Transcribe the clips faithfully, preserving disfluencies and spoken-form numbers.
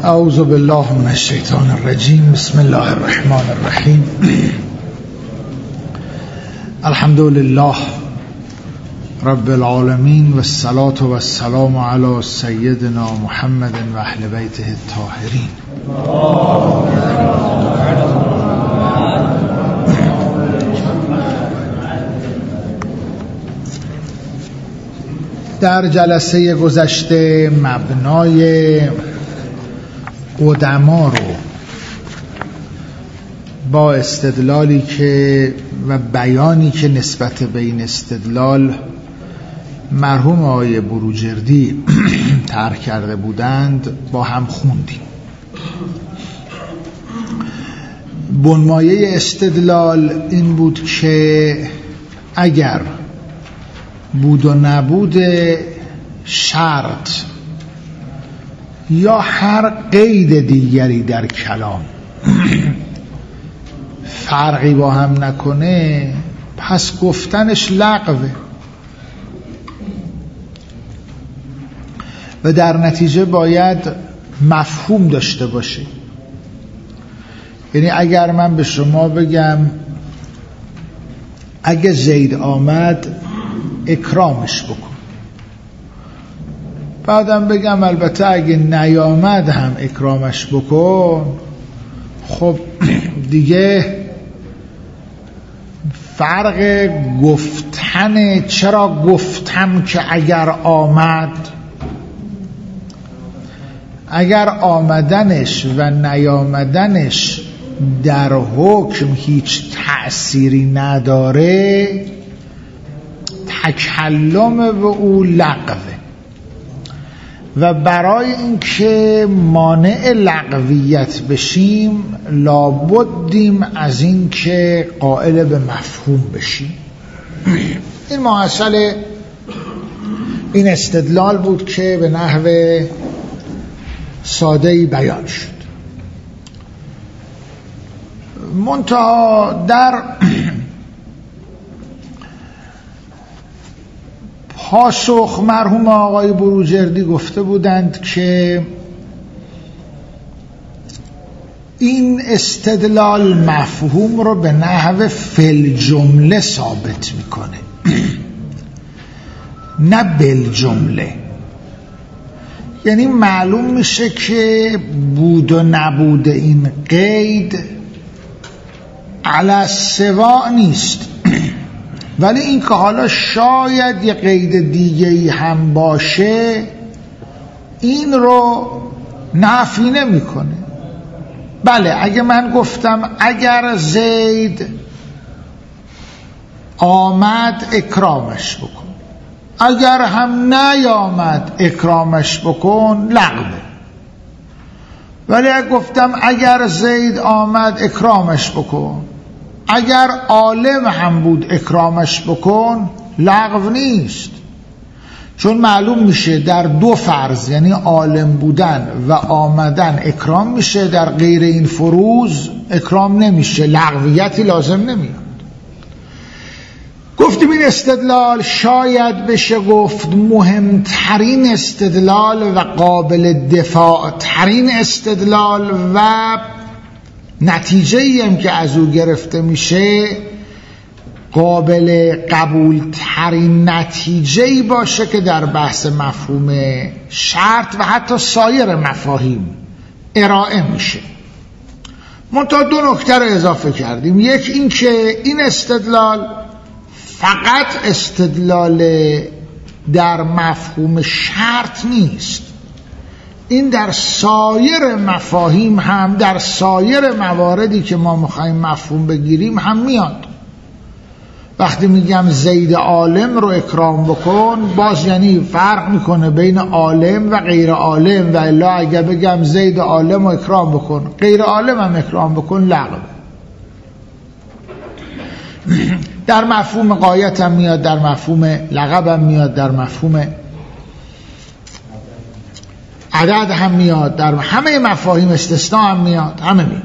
اعوذ بالله من الشیطان الرجیم. بسم الله الرحمن الرحیم. الحمد لله رب العالمین و الصلاة و السلام علی سیدنا محمد و اهل بیته الطاهرین. در جلسه گذشته مبنای قدما رو با استدلالی که و بیانی که نسبت به این استدلال مرحوم آقای بروجردی طرح کرده بودند با هم خوندیم. بنمایه استدلال این بود که اگر بود و نبود شرط یا هر قید دیگری در کلام فرقی با هم نکنه، پس گفتنش لغوه و در نتیجه باید مفهوم داشته باشه. یعنی اگر من به شما بگم اگه زید آمد اکرامش بکن، بعدم بگم البته اگه نیامد هم اکرامش بکن، خب دیگه فرق گفتن چرا گفتم که اگر آمد، اگر آمدنش و نیامدنش در حکم هیچ تأثیری نداره، تکلم به او لغوه و برای اینکه مانع لغویت بشیم لابدیم از اینکه قائل به مفهوم بشیم. این مسئله این استدلال بود که به نحو ساده‌ای بیان شد. منتها در پاسخ مرحوم آقای بروجردی گفته بودند که این استدلال مفهوم رو به نحو فل جمله ثابت میکنه نه بل جمله. یعنی معلوم میشه که بود و نبود این قید علی سوا نیست، ولی این که حالا شاید یه قید دیگه‌ای هم باشه این رو نفی نمی‌کنه. بله اگه من گفتم اگر زید آمد اکرامش بکن، اگر هم نیامد اکرامش بکن، لغوه. ولی اگه گفتم اگر زید آمد اکرامش بکن، اگر عالم هم بود اکرامش بکن، لغو نیست، چون معلوم میشه در دو فرض، یعنی عالم بودن و آمدن اکرام میشه، در غیر این فروض اکرام نمیشه، لغویتی لازم نمیاد. گفتیم این استدلال شاید بشه گفت مهمترین استدلال و قابل دفاع ترین استدلال و نتیجه ای هم که از او گرفته میشه قابل قبول ترین نتیجه ای باشه که در بحث مفهوم شرط و حتی سایر مفاهیم ارائه میشه. منتها دو نکته رو اضافه کردیم. یک این که این استدلال فقط استدلال در مفهوم شرط نیست، این در سایر مفاهیم هم، در سایر مواردی که ما میخوایم مفهوم بگیریم هم میاد. وقتی میگم زید عالم رو اکرام بکن، باز یعنی فرق میکنه بین عالم و غیر عالم، و الا اگر بگم زید عالم رو اکرام بکن غیر عالم هم اکرام بکن، لغو. در مفهوم غایت هم میاد، در مفهوم لقب هم میاد، در مفهوم عدد هم میاد، در همه مفاهیم استثناء هم میاد، همه میاد.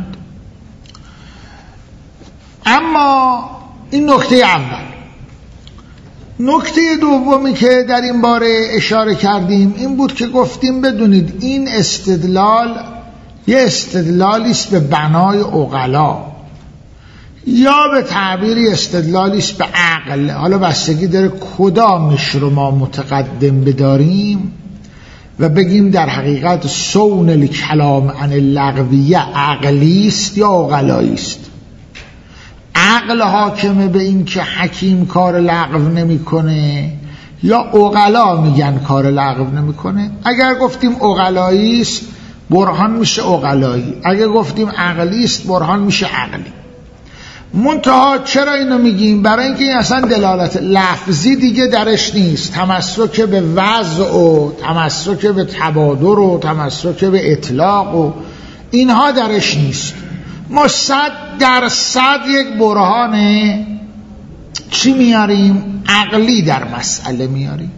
اما این نکته اول. نکته دومی که در این باره اشاره کردیم این بود که گفتیم بدونید این استدلال یه استدلالی است به بنای عقلا، یا به تعبیری استدلالی است به عقل. حالا بستگی داره کدامش رو ما متقدم بداریم و بگیم در حقیقت صون الکلام عن اللغویه عقلی است یا عقلایی است. عقل حاکمه به این که حکیم کار لغو نمیکنه یا عقلا میگن کار لغو نمیکنه؟ اگر گفتیم عقلایی است برهان میشه عقلایی، اگر گفتیم عقلی است برهان میشه عقلی. منتها چرا اینو میگیم؟ برای اینکه این اصلا دلالت لفظی دیگه درش نیست، تمسک به وضع و تمسک به تبادر و تمسک به اطلاق و اینها درش نیست. ما صد در صد یک برهان چی میاریم؟ عقلی در مسئله میاریم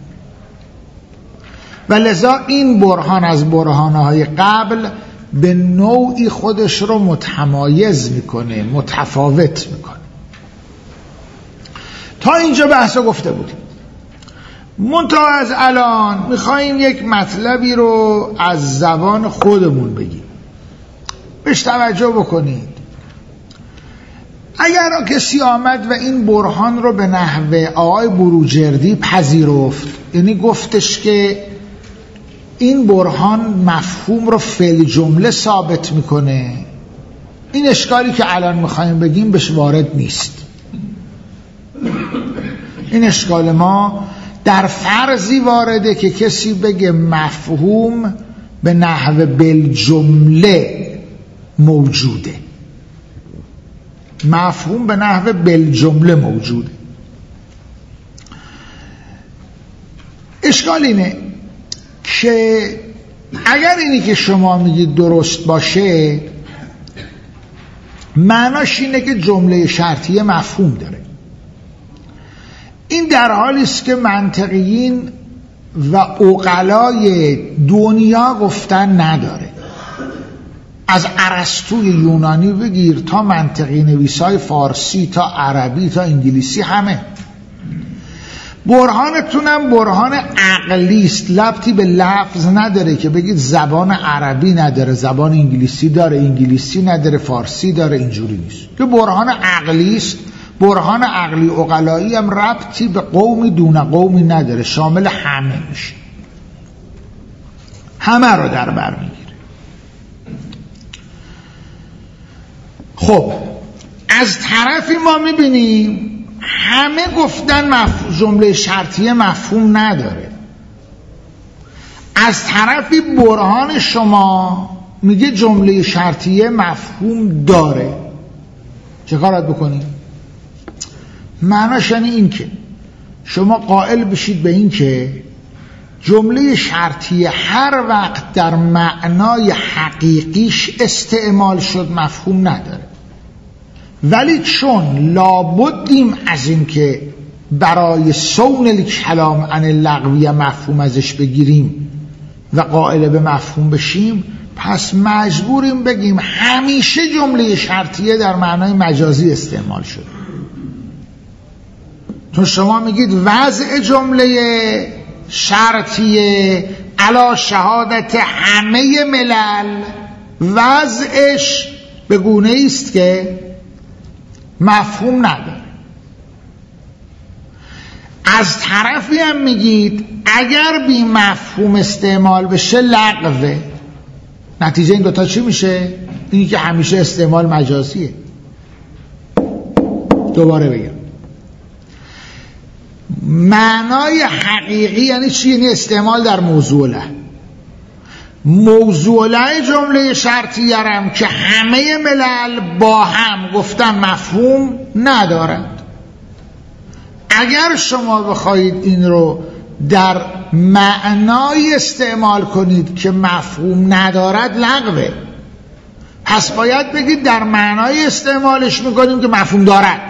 و لذا این برهان از برهانهای قبل به نوعی خودش رو متمایز میکنه، متفاوت میکنه. تا اینجا بحثا گفته بودیم. منتها از الان میخواییم یک مطلبی رو از زبان خودمون بگیم، بهش توجه بکنید. اگر کسی آمد و این برهان رو به نحو آقای بروجردی پذیرفت، یعنی گفتش که این برهان مفهوم رو فعل جمله ثابت میکنه، این اشکالی که الان میخوایم بگیم بهش وارد نیست. این اشکال ما در فرضی وارده که کسی بگه مفهوم به نحو بالجمله موجوده، مفهوم به نحو بالجمله موجوده. اشکال اینه که اگر اینی که شما میگید درست باشه، معناش اینه که جمله شرطیه مفهوم داره. این در حالی است که منطقیین و عقلای دنیا گفتن نداره. از ارسطوی یونانی بگیر تا منطقی نویسای فارسی تا عربی تا انگلیسی، همه برهانتونم برهان عقلی است، ربطی به لفظ نداره که بگید زبان عربی نداره، زبان انگلیسی داره، انگلیسی نداره، فارسی داره، اینجوری نیست که برهان عقلی است. برهان عقلی عقلایی هم ربطی به قومی دون قومی نداره، شامل همه میشه، همه رو در بر میگیره. خب از طرفی ما میبینیم همه گفتن مف... جمله شرطیه مفهوم نداره. از طرفی برهان شما میگه جمله شرطیه مفهوم داره. چه کارات بکنیم؟ معناش یعنی این که شما قائل بشید به این که جمله شرطیه هر وقت در معنای حقیقیش استعمال شد مفهوم نداره، ولی چون لابدیم از این که برای صون الکلام عن اللغویه مفهوم ازش بگیریم و قائل به مفهوم بشیم، پس مجبوریم بگیم همیشه جمله شرطیه در معنای مجازی استعمال شد. چون شما میگید وضع جمله شرطیه علی شهادت همه ملل، وضعش به گونه است که مفهوم نداره. از طرفی هم میگید اگر بی مفهوم استعمال بشه لغوه. نتیجه این دوتا چی میشه؟ اینی که همیشه استعمال مجازیه. دوباره بگم، معنای حقیقی یعنی چی؟ یعنی استعمال در موضوع له. موضوع له جمله شرطیه هم که همه ملل با هم گفتن مفهوم ندارند. اگر شما بخواهید این رو در معنای استعمال کنید که مفهوم ندارد لغوه، پس باید بگید در معنای استعمالش میکنیم که مفهوم دارد.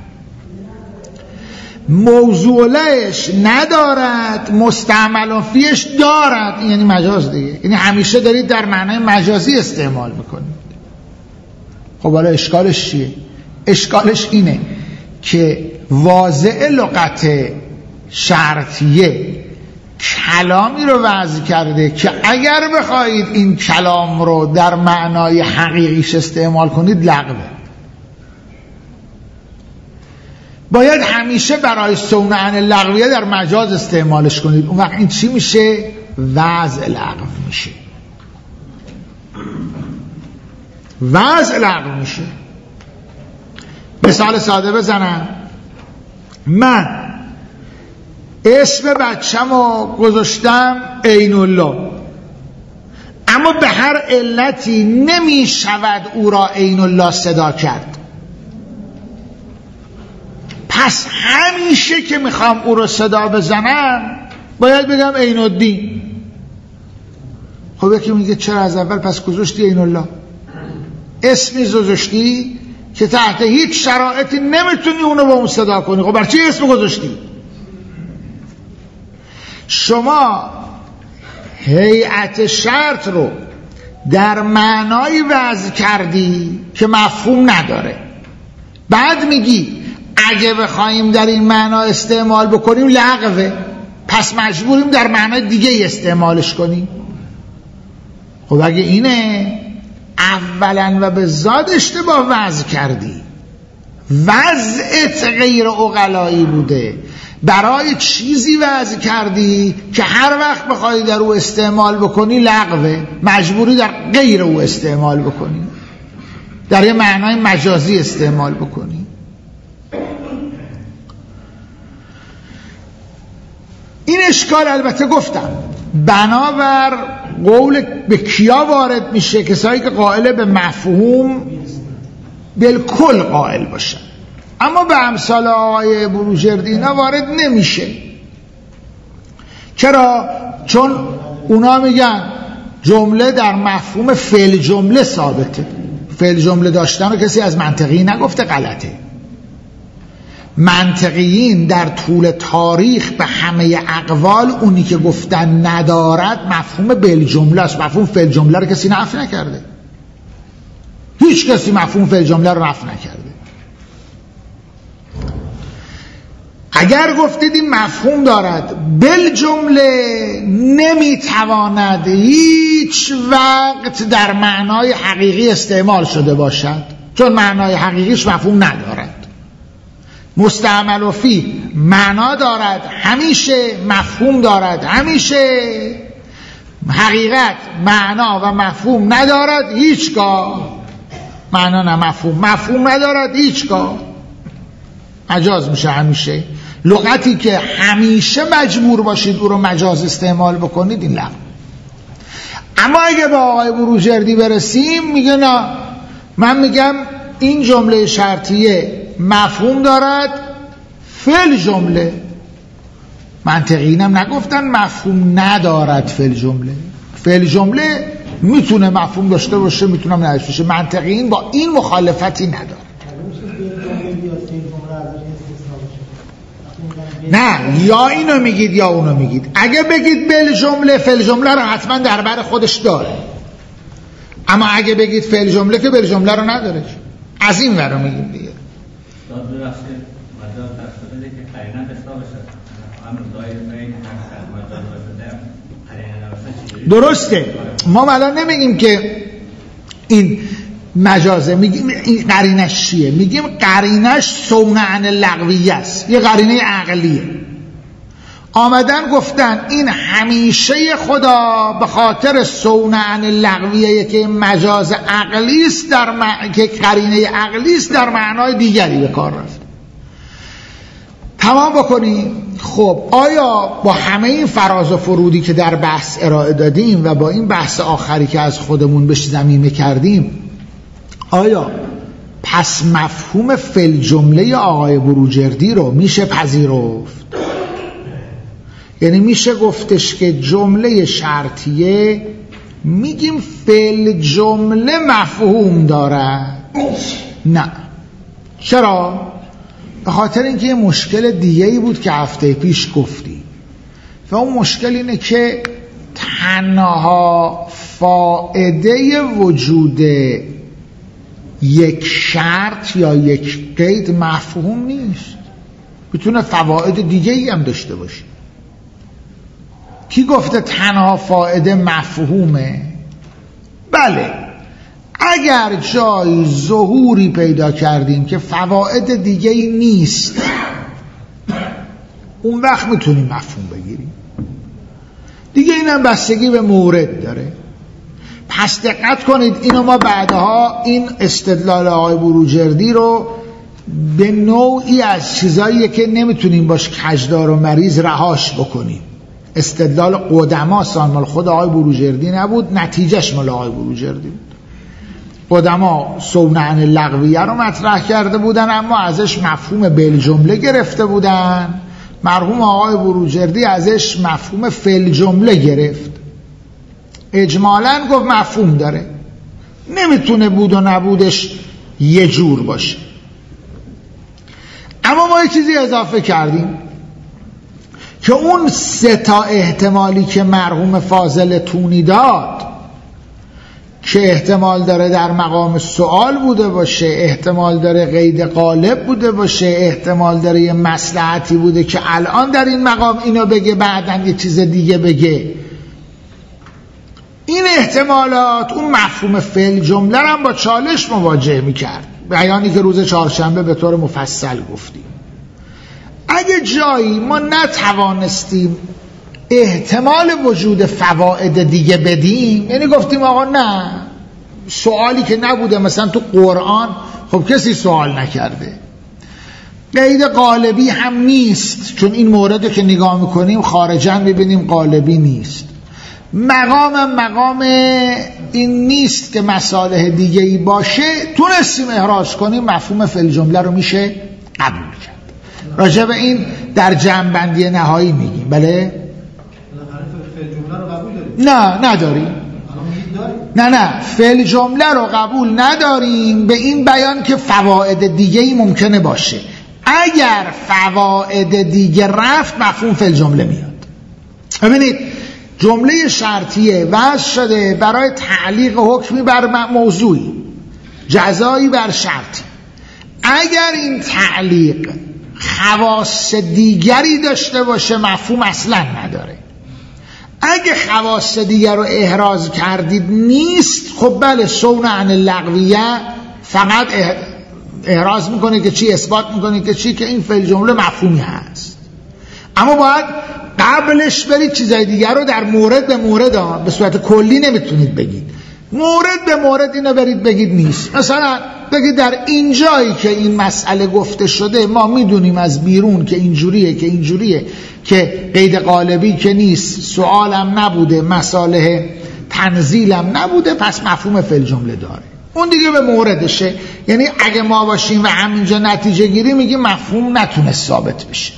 موضوع لهش ندارد، مستعمل فیش دارد، یعنی مجاز دیگه، یعنی همیشه دارید در معنای مجازی استعمال میکنید. خب حالا اشکالش چیه؟ اشکالش اینه که واضع لغت شرطیه کلامی رو وضع کرده که اگر بخواهید این کلام رو در معنای حقیقیش استعمال کنید لغوه. باید همیشه برای صون عن اللغویه در مجاز استعمالش کنید. اون وقت این چی میشه؟ وضع لغو میشه. وضع لغو میشه. مثال ساده بزنم. من اسم بچه‌مو گذاشتم عین الله، اما به هر علتی نمی شود او را عین الله صدا کرد. پس همیشه که میخوام او را صدا بزنم باید بگم عین الدین. خب یکی میگه چرا از اول پس گذاشتی عین الله؟ اسمی گذاشتی که تحت هیچ شرایطی نمیتونی اونو با اون صدا کنی. خب برای چی اسم گذاشتی؟ شما هیئت شرط رو در معنای وضع کردی که مفهوم نداره، بعد میگی اگه بخوایم در این معنا استعمال بکنیم لغوه، پس مجبوریم در معنای دیگه استعمالش کنیم. خب اگه اینه اولا و به ذات اشتباه وضع کردی، وضعت غیر عقلایی بوده، برای چیزی وضع کردی که هر وقت بخوای در او استعمال بکنی لغوه، مجبوری در غیر او استعمال بکنی، در یه معنای مجازی استعمال بکنی. این اشکال البته گفتم بنابر قول به کیا وارد میشه؟ کسایی که قائل به مفهوم بالکل قائل باشن، اما به امثال آقای بروجردی اینا وارد نمیشه. چرا؟ چون اونا میگن جمله در مفهوم فعل جمله ثابته. فعل جمله داشتن رو کسی از منطقی نگفته غلطه. منطقیین در طول تاریخ به همه اقوال اونی که گفتن ندارد مفهوم بل جمله است. مفهوم فعل جمله رو کسی نفی نکرده، هیچ کسی مفهوم فعل جمله رو نفی نکرده. اگر گفتید این مفهوم دارد بل جمله، نمیتواند هیچ وقت در معنای حقیقی استعمال شده باشد، چون معنای حقیقیش مفهوم ندارد. مستعمل و فی معنا دارد همیشه، مفهوم دارد همیشه. حقیقت معنا و مفهوم ندارد هیچگاه. معنا نه مفهوم، مفهوم ندارد هیچگاه. مجاز میشه همیشه. لغتی که همیشه مجبور باشید او رو مجاز استعمال بکنید این لغو. اما اگه با آقای بروجردی برسیم میگه نه، من میگم این جمله شرطیه مفهوم دارد فعل جمله. منطقیین هم نگفتن مفهوم ندارد فعل جمله. فعل جمله میتونه مفهوم داشته باشه، میتونه نداشته باشه. منطقیین با این مخالفتی نداره. نه، یا اینو میگید یا اونو میگید. اگه بگید بل جمله، فعل جمله رو حتما در بر خودش داره، اما اگه بگید فعل جمله که بل جمله رو نداره. از این ور رو میگیم دیگه. درسته، ما الان نمیگیم که این مجازه، میگیم این قرینش چیه؟ میگیم قرینش صون عن اللغویه است، یه قرینه عقلیه. آمدن گفتن این همیشه خدا به خاطر صون عن اللغویه که مجاز عقلی است، در م... که قرینه عقلی است در معنای دیگری به کار رفت. تمام بکنیم. خب آیا با همه این فراز و فرودی که در بحث ارائه دادیم و با این بحث آخری که از خودمون بهش ضمیمه کردیم، آیا پس مفهوم فعل جمله آقای بروجردی رو میشه پذیرفت؟ یعنی میشه گفتش که جمله شرطیه میگیم فعل جمله مفهوم داره؟ نه. چرا؟ به خاطر اینکه یه مشکل دیگه‌ای بود که هفته پیش گفتی، و اون مشکل اینه که تنها فائده وجود یک شرط یا یک قید مفهوم نیست، میتونه فواید دیگه‌ای هم داشته باشه. کی گفته تنها فائده مفهومه؟ بله، اگر جای ظهوری پیدا کردیم که فواید دیگه ای نیست، اون وقت میتونیم مفهوم بگیریم. دیگه اینم بستگی به مورد داره. پس دقت کنید، اینو ما بعدها این استدلال آقای بروجردی رو به نوعی از چیزاییه که نمیتونیم باش کجدار و مریض رهاش بکنیم. استدلال قدما سان خود آقای بروجردی نبود، نتیجهش مال آقای بروجردی بود. قدما صونعن لغویه رو مطرح کرده بودن، اما ازش مفهوم بالجمله گرفته بودن. مرحوم آقای بروجردی ازش مفهوم فعل جمله گرفت. اجمالاً گفت مفهوم داره، نمیتونه بود و نبودش یه جور باشه. اما ما یه چیزی اضافه کردیم که اون سه تا احتمالی که مرحوم فاضل تونی داد، که احتمال داره در مقام سوال بوده باشه، احتمال داره قید غالب بوده باشه، احتمال داره یه مصلحتی بوده که الان در این مقام اینو بگه بعدن یه چیز دیگه بگه، این احتمالات اون مفهوم فعل جمله هم با چالش مواجه میکرد. بیانی که روز چهارشنبه به طور مفصل گفتیم. اگه جایی ما نتوانستیم احتمال وجود فواید دیگه بدیم، یعنی گفتیم آقا نه، سوالی که نبوده، مثلا تو قرآن خب کسی سوال نکرده، قید قالبی هم نیست، چون این مورد که نگاه میکنیم خارجاً ببینیم قالبی نیست، مقامم مقام این نیست که مصالح دیگه ای باشه، تونستیم احراز کنیم، مفهوم فعل جمله رو میشه قبول کرد. راجع به این در جمع‌بندی نهایی میگیم. بله؟ فعل جمله رو قبول داریم؟ نه نداریم. نه نه فعل جمله رو قبول نداریم به این بیان که فواید دیگه ای ممکنه باشه. اگر فواید دیگه رفت مفهوم فعل جمله میاد. ببینید جمله شرطیه وضع شده برای تعلیق حکمی بر موضوعی، جزایی بر شرطی. اگر این تعلیق خواص دیگری داشته باشه مفهوم اصلا نداره. اگه خواص دیگر رو احراز کردید نیست، خب بله صونعن لغویه فقط احراز میکنه که چی، اثبات میکنه که چی، که این فعل جمله مفهومی هست. اما باید قبلش برید چیزای دیگر رو در مورد به مورد ها به صورت کلی نمیتونید بگید، مورد به مورد اینو برید بگید نیست. مثلا بگید در این جایی که این مسئله گفته شده ما میدونیم از بیرون که اینجوریه که اینجوریه که قید قالبی که نیست، سوالم نبوده، مصالح تنزیلم نبوده، پس مفهوم فعل جمله داره. اون دیگه به موردشه. یعنی اگه ما باشیم و همینجا نتیجه گیری میگیم مفهوم نتونست ثابت بشه.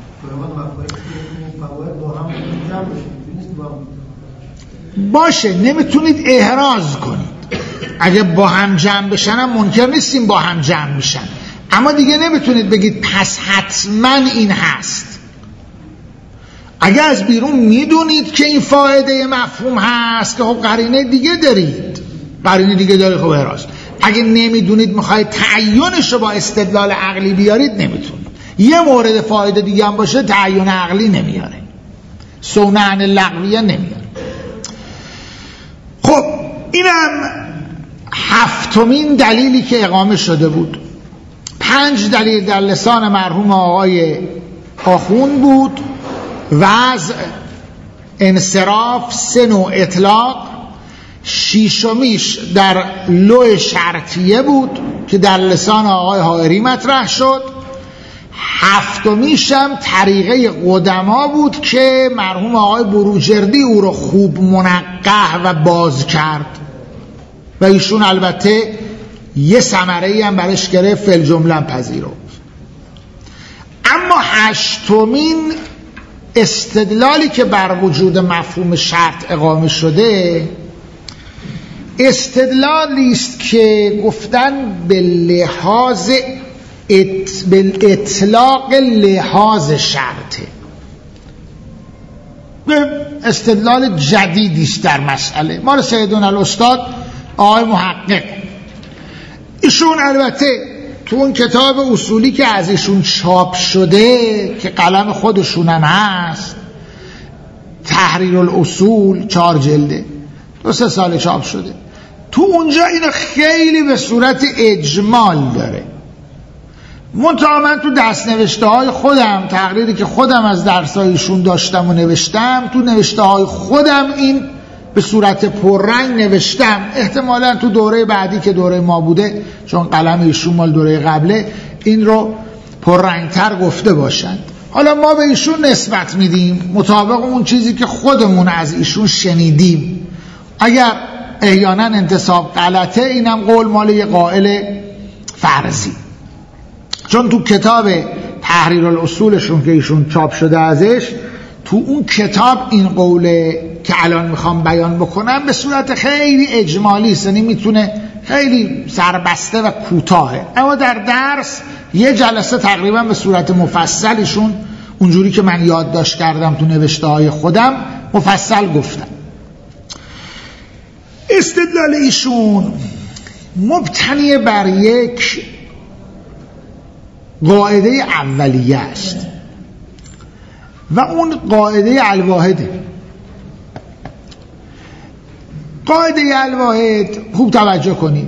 باشه نمیتونید احراز کنید. اگه با هم جمع بشن هم منکر نیستیم با هم جمع میشن، اما دیگه نمیتونید بگید پس حتما این هست. اگه از بیرون میدونید که این فایده مفهوم هست که خب قرینه دیگه دارید، قرینه دیگه دارید خب احراز. اگه نمیدونید میخواید تعیینش رو با استدلال عقلی بیارید نمیتونید. یه مورد فایده دیگه هم باشه تعیین عقلی نمیاره، صونعن لغویه نمیاره. خب اینم هفتمین دلیلی که اقامه شده بود. پنج دلیل در لسان مرحوم آقای آخوند بود: وضع، انصراف، سه نوع اطلاق. شیشمیش در لوح شرطیه بود که در لسان آقای حائری مطرح شد. هفتمیش هم طریقه قدما بود که مرحوم آقای بروجردی او رو خوب منقح و باز کرد و ایشون البته یه ثمره‌ای هم برش گرفت، فعل جمله پذیرفت. اما هشتمین استدلالی که بر وجود مفهوم شرط اقامه شده استدلالی است که گفتن به لحاظ ات... به اطلاق لحاظ شرطه، به استدلال جدیدی است در مسئله. مال سیدون الاستاد آقای محقق. ایشون البته تو اون کتاب اصولی که از ایشون چاپ شده که قلم خودشون هم هست تحریر الاصول، چهار جلده، دو سه سال چاپ شده. تو اونجا اینو خیلی به صورت اجمال داره. منتها من تو دست نوشته های خودم، تقریری که خودم از درسایشون داشتم و نوشتم، تو نوشته های خودم این به صورت پررنگ نوشتم. احتمالا تو دوره بعدی که دوره ما بوده، چون قلم ایشون مال دوره قبله، این رو پررنگتر گفته باشند. حالا ما به ایشون نسبت میدیم مطابق اون چیزی که خودمون از ایشون شنیدیم. اگر احیانا انتساب غلطه، اینم قول مال یه قائل فرضی. چون تو کتاب تحریر الاصولشون که ایشون چاپ شده ازش، تو اون کتاب این قوله که الان میخوام بیان بکنم به صورت خیلی اجمالی است، یعنی میتونه خیلی سربسته و کوتاهه، اما در درس یه جلسه تقریبا به صورت مفصلشون اونجوری که من یادداشت کردم تو نوشته های خودم مفصل گفتم. استدلال ایشون مبتنی بر یک قاعده اولیه است و اون قاعده الواحده. قاعده الواحد خوب توجه کنید،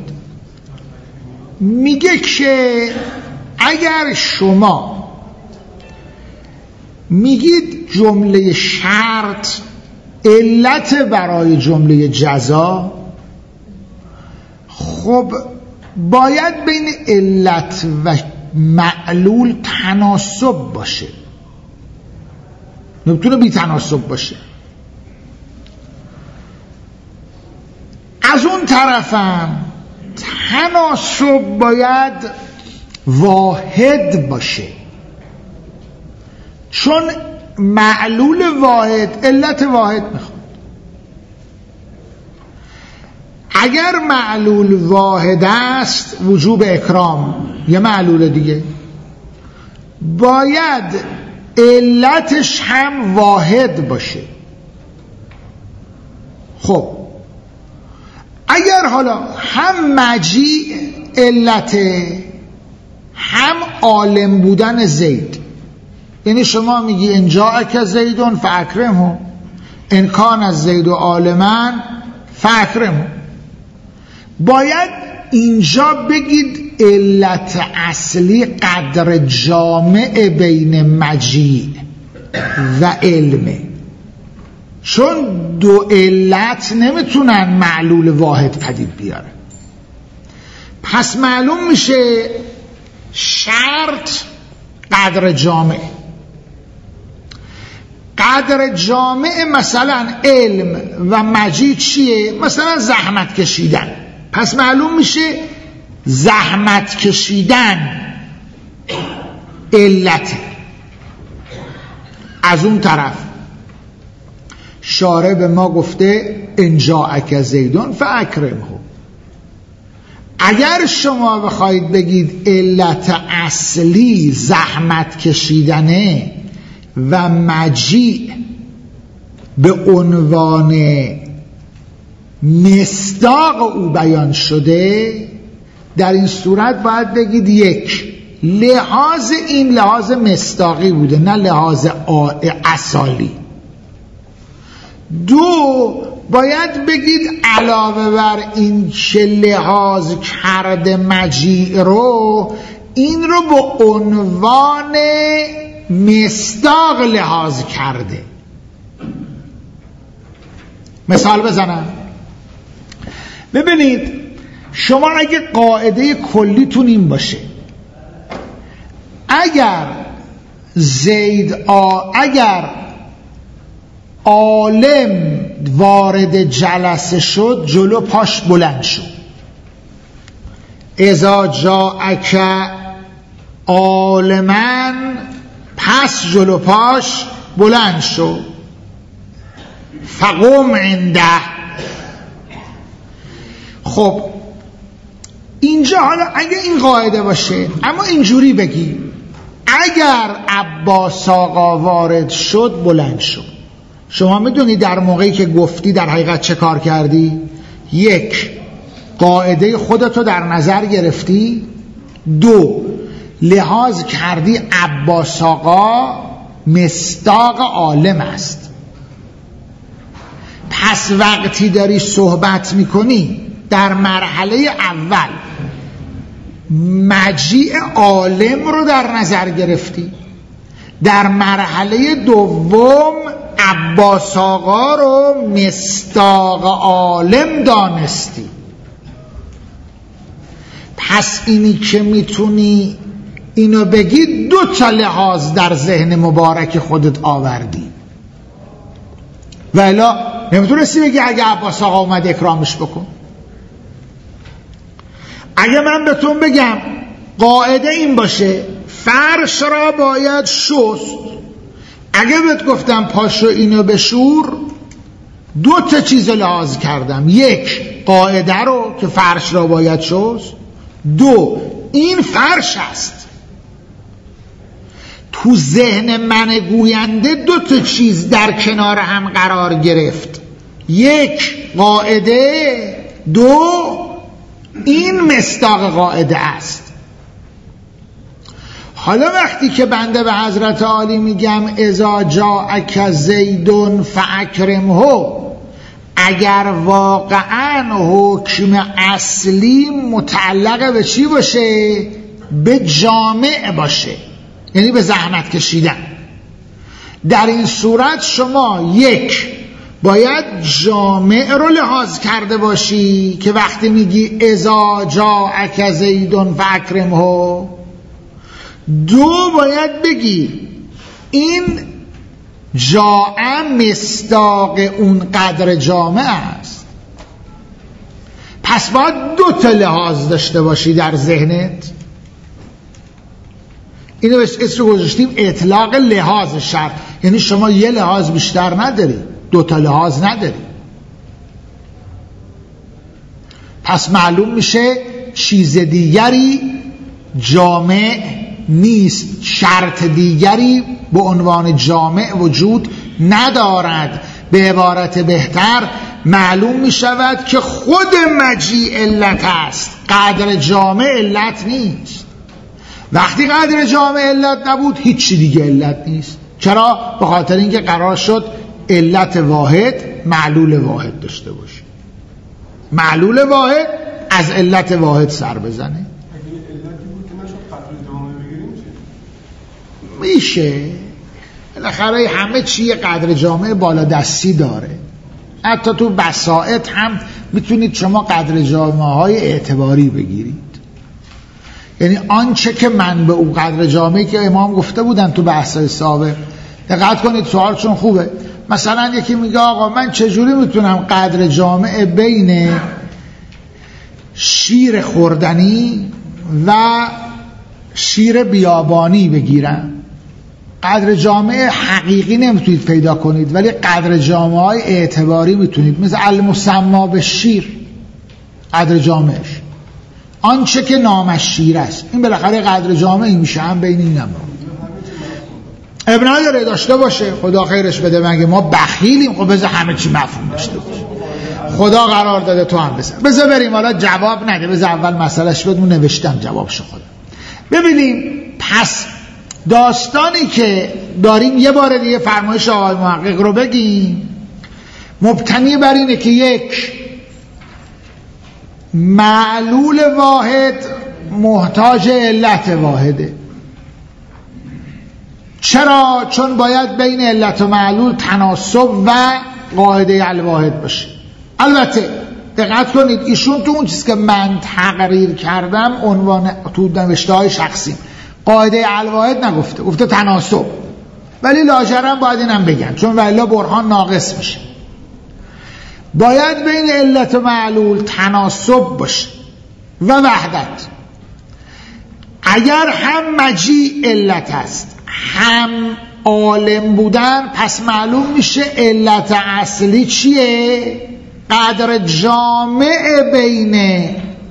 میگه که اگر شما میگید جمله شرط علت برای جمله جزا، خب باید بین علت و معلول تناسب باشه، نمیتونه بی تناسب باشه. از اون طرفم تناسب باید واحد باشه، چون معلول واحد علت واحد میخواد. اگر معلول واحد است، وجوب اکرام یه معلول دیگه، باید علتش هم واحد باشه. خب اگر حالا هم مجیع علته، هم عالم بودن زید، یعنی شما میگی ان جاءک زیدون فاکرمه، ان کان از زید و عالما فاکرمه، باید اینجا بگید علت اصلی قدر جامع بین مجیع و علمه، چون دو علت نمیتونن معلول واحد پدید بیاره. پس معلوم میشه شرط قدر جامع. قدر جامع مثلا علم و مجیع چیه؟ مثلا زحمت کشیدن. پس معلوم میشه زحمت کشیدن علته. از اون طرف شارع به ما گفته ان جاءک زیدون فاکرمه. اگر شما بخواید بگید علت اصلی زحمت کشیدنه و مجیع به عنوان مصداق او بیان شده، در این صورت باید بگید یک، لحاظ این لحاظ مصداقی بوده نه لحاظ اصالی. دو، باید بگید علاوه بر این که لحاظ کرده مجیع رو، این رو به عنوان مصداق لحاظ کرده. مثال بزنم. ببینید شما اگه قاعده کلیتون این باشه، اگر زید آ اگر عالم وارد جلسه شد جلو پاش بلند شد، اذا جاءک عالما پس جلو پاش بلند شد، فقم عنده. خب اینجا حالا اگه این قاعده باشه، اما اینجوری بگی اگر عباس آقا وارد شد بلند شد، شما میدونی در موقعی که گفتی در حقیقت چه کار کردی؟ یک، قاعده خودتو در نظر گرفتی. دو، لحاظ کردی عباس آقا مصداق عالم است. پس وقتی داری صحبت میکنی در مرحله اول مجیء عالم رو در نظر گرفتی، در مرحله دوم عباس آقا رو مصداق عالم دانستی. پس اینی که میتونی اینو بگی دو تا لحاظ در ذهن مبارک خودت آوردی، ولی نمیتونستی بگی اگه عباس آقا اومد اکرامش بکن. اگه من بهتون بگم قاعده این باشه فرش را باید شست، اگه بهت گفتم پاشو اینو بشور، دو تا چیز لحاظ کردم، یک قاعده رو که فرش را باید شست، دو این فرش است. تو ذهن من گوینده دو تا چیز در کنار هم قرار گرفت، یک قاعده، دو این مصداق قاعده است. حالا وقتی که بنده به حضرت عالی میگم اذا جاءک زیدون فاکرمه، اگر واقعا حکم اصلی متعلق به چی باشه؟ به جامع باشه، یعنی به زحمت کشیدن. در این صورت شما یک باید جامع رو لحاظ کرده باشی که وقتی میگی اذا جاءک زیدون فاکرمه، دو باید بگی این جاء مصداق اون قدر جامع است. پس باید دو تا لحاظ داشته باشی در ذهنت. اینو بهش اسم گذاشتیم اطلاق لحاظ شرط، یعنی شما یه لحاظ بیشتر نداری، دو تا لحاظ نداری. پس معلوم میشه چیز دیگری جامع نیست، شرط دیگری به عنوان جامع وجود ندارد. به عبارت بهتر معلوم می شود که خود مجیء علت است، قدر جامع علت نیست. وقتی قدر جامع علت نبود هیچی دیگه علت نیست. چرا؟ به خاطر اینکه قرار شد علت واحد معلول واحد داشته باشه، معلول واحد از علت واحد سر بزنه. میشه بالاخره همه چی قدر جامعه بالا دستی داره. حتی تو بسائط هم میتونید شما قدر جامعه های اعتباری بگیرید، یعنی آنچه که من به اون قدر جامعه که امام گفته بودن تو بحث‌های سابق. دقت کنید سوال چون خوبه. مثلا یکی میگه آقا من چجوری میتونم قدر جامعه بین شیر خوردنی و شیر بیابانی بگیرم؟ قدر جامعه حقیقی نمیتونید پیدا کنید، ولی قدر جامعه های اعتباری میتونید. مثل المسما به شیر، قدر جامعش آنچه که نامش شیر است، این بالاخره قدر جامعی میشه. هم بین این هم ابن نداره داشته باشه، خدا خیرش بده. مگه ما بخیلیم؟ خب بذار همه چی مفهوم داشته باشه. خدا قرار داده تو هم بزن. بذار بریم حالا جواب نده، بذار اول مسئلهش بدون نوشتم جوابشو خودم. ببینیم پس داستانی که داریم یه بار دیگه فرمایش آقای محقق رو بگیم. مبتنی بر اینه که یک معلول واحد محتاج علت واحده. چرا؟ چون باید بین علت و معلول تناسب و قاعده الواحد باشه. البته دقت کنید ایشون تو اون چیز که من تقریر کردم عنوان تو نوشته های شخصیم قاعده الواحد نگفته، گفته تناسب، ولی لاجرم باید اینم بگن چون والا برهان ناقص میشه. باید بین علت و معلول تناسب باشه و وحدت. اگر هم مجیء علت است هم عالم بودن، پس معلوم میشه علت اصلی چیه؟ قدر جامع بین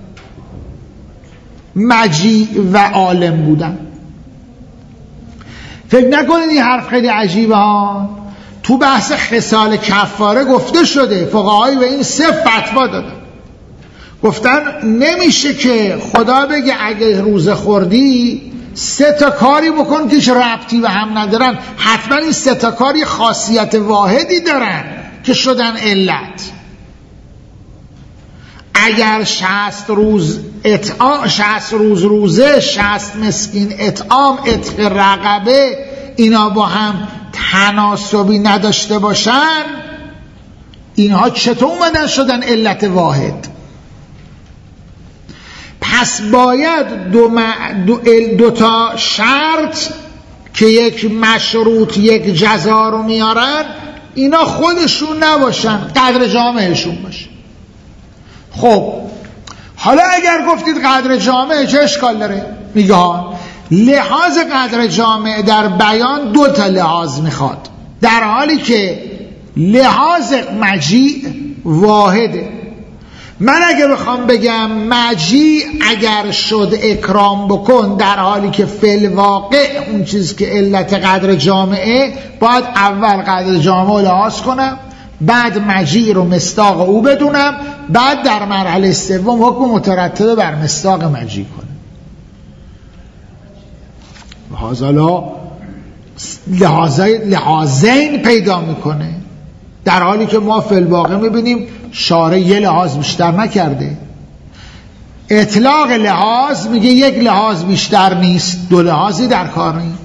مجیء و عالم بودن. فکر نکنید این حرف خیلی عجیبه ها. تو بحث خصال کفاره گفته شده، فقهایی به این سه فتوا دادن، گفتن نمیشه که خدا بگه اگه روزه خوردی سه تا کاری بکن که هیچ ربطی به هم ندارن، حتما این سه تا کاری خاصیت واحدی دارن که شدن علت. اگر شصت روز اطعام، شصت روز روزه، شصت مسکین اطعام، عتق رقبه، اینا با هم تناسبی نداشته باشن، اینها چطور اومدن شدن علت واحد؟ پس باید دو, م... دو... دو تا شرط که یک مشروط یک جزا رو میارن، اینا خودشون نباشن، قدر جامعشون باشه. خب حالا اگر گفتید قدر جامعه چه اشکال داره؟ میگه ها لحاظ قدر جامعه در بیان دو تا لحاظ میخواد، در حالی که لحاظ مجیع واحده. من اگه بخوام بگم مجیع اگر شد اکرام بکن، در حالی که فی الواقع اون چیز که علت قدر جامعه، باید اول قدر جامعه لحاظ کنم، بعد مجیع رو مصداق او بدونم، بعد در مرحله سوم حکم مترتب بر مصداق مجیع کنم. حالا لحاظین پیدا میکنه، در حالی که ما فی الواقع میبینیم شارع یه لحاظ بیشتر نکرده. اطلاق لحاظ میگه یک لحاظ بیشتر نیست، دو لحاظی در کار نیست.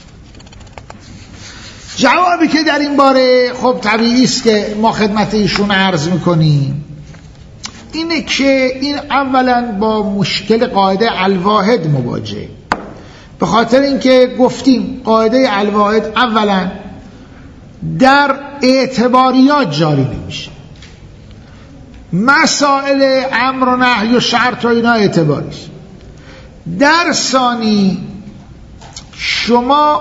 جوابی که در این باره خب طبیعی است که ما خدمت ایشون عرض میکنیم اینه که این اولا با مشکل قاعده الواحد مواجه، به خاطر اینکه گفتیم قاعده الواحد اولا در اعتباریات جاری نمیشه، مسائل امر و نهی و شرط و اینا اعتباریست. در ثانی شما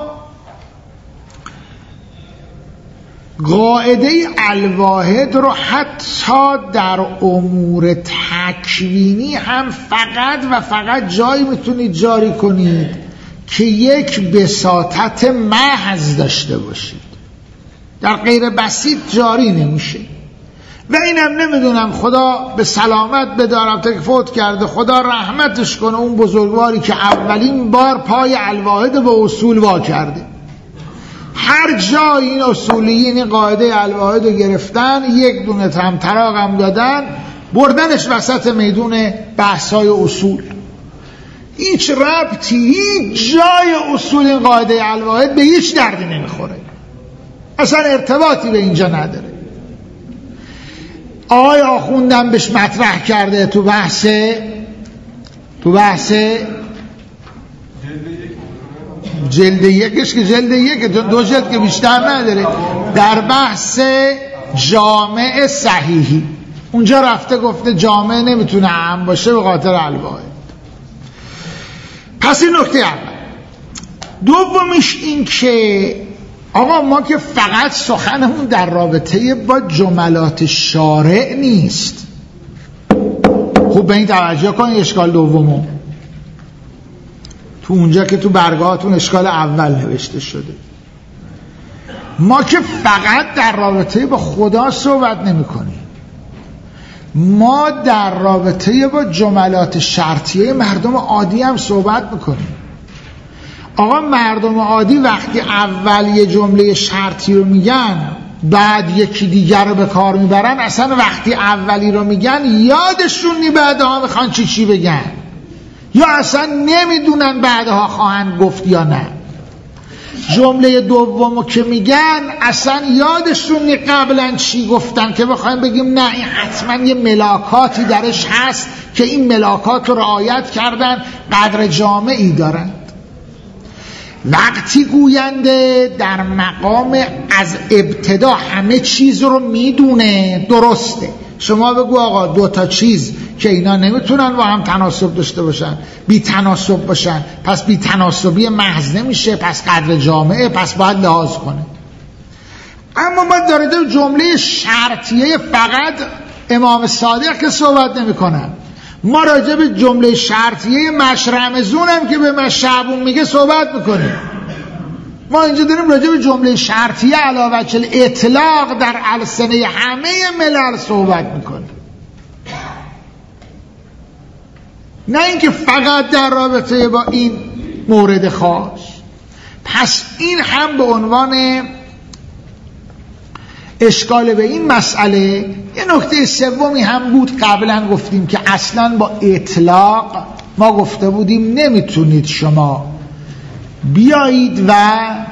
قاعده الواحد رو حتی در امور تکوینی هم فقط و فقط جایی میتونید جاری کنید که یک بساطت محض داشته باشید، در غیر بسیط جاری نمیشه. و اینم نمیدونم خدا به سلامت بدارم تا که فوت کرده، خدا رحمتش کنه، اون بزرگواری که اولین بار پای الواحد به اصول وا کرده. هر جای این اصولیین این قاعده الواحد رو گرفتن، یک دونه طمطراق هم دادن، بردنش وسط میدون بحث‌های اصول. هیچ ربطی، هیچ جای اصول این قاعده الواحد به هیچ دردی نمیخوره، اصلا ارتباطی به اینجا نداره. آقای آخوندم بهش مطرح کرده تو بحث تو بحث جلد یکش که جلد یک دو جلد که بیشتر نداره، در بحث جامع صحیحی اونجا رفته گفته جامع نمیتونه هم باشه به خاطر الواحد. پس این نکته اول. دومیش این که آقا ما که فقط سخنمون در رابطه با جملات شارع نیست. خوب به این توجه کنید اشکال دومو تو اونجا که تو برگاهاتون اشکال اول نوشته شده، ما که فقط در رابطه با خدا صحبت نمی کنیم، ما در رابطه با جملات شرطیه مردم عادی هم صحبت میکنیم. آقا مردم عادی وقتی اول یه جمله شرطی رو میگن بعد یکی دیگر رو به کار میبرن، اصلا وقتی اولی رو میگن یادشون نی بعدها میخوان چی چی بگن، یا اصلا نمیدونن بعدها خواهند گفت یا نه. جمله دومو که میگن اصلا یادشون نی قبلا چی گفتن که بخوایم بگیم نه این حتما یه ملاکاتی درش هست که این ملاکات رو رعایت کردن، قدر جامعی دارن. وقتی گوینده در مقام از ابتدا همه چیز رو میدونه، درسته، شما بگو آقا دو تا چیز که اینا نمیتونن با هم تناسب داشته باشن، بی تناسب باشن، پس بی تناسبی محض نمیشه، پس قدر جامعه، پس باید لحاظ کنه. اما ما داریم جمله شرطیه فقط امام صادق که صحبت نمی کنن، ما راجع به جمله شرطیه مشرمزون هم که به مشعبون میگه صحبت میکنیم. ما اینجا داریم راجع به جمله شرطیه علاوه بر اطلاق در السنه همه ملل صحبت میکنیم، نه اینکه فقط در رابطه با این مورد خاص. پس این هم به عنوان اشکال به این مسئله. یه نکته سومی هم بود، قبلا گفتیم که اصلا با اطلاق ما گفته بودیم نمیتونید شما بیایید و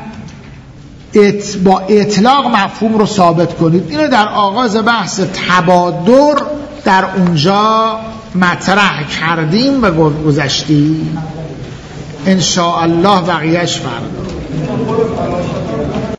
ات با اطلاق مفهوم رو ثابت کنید. اینو در آغاز بحث تبادر در اونجا مطرح کردیم و گذشتیم. ان شاء الله بقیه‌اش فردا.